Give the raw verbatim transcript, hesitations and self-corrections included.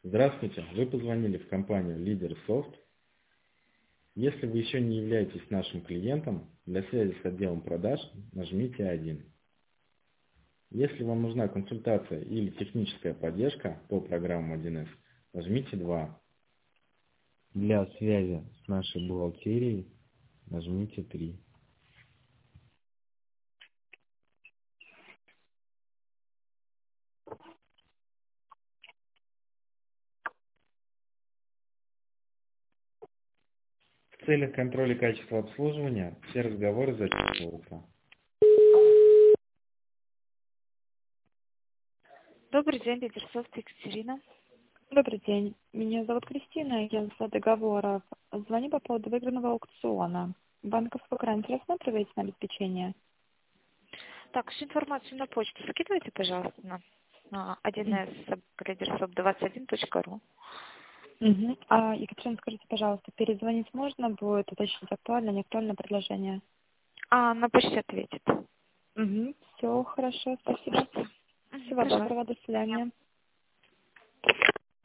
Здравствуйте, вы позвонили в компанию Лидерсофт. Если вы еще не являетесь нашим клиентом, для связи с отделом продаж нажмите один. Если вам нужна консультация или техническая поддержка по программам один эс, нажмите два. Для связи с нашей бухгалтерией нажмите три. В целях контроля качества обслуживания все разговоры записываются. Добрый день, Лидерсофт, Екатерина. Добрый день. Меня зовут Кристина, агентство договоров. Звоню по поводу выигранного аукциона. Банковскую гарантию рассматриваете на обеспечение? Так, всю информацию на почту скидывайте, пожалуйста, на один эс лидерсофт двадцать один точка ру. Угу. А, Екатерина, скажите, пожалуйста, перезвонить можно будет, уточнить актуально, не актуальное предложение? А, на почте ответит. Угу. Все, хорошо, спасибо. Мгм, Всего пожалуйста. доброго, до свидания.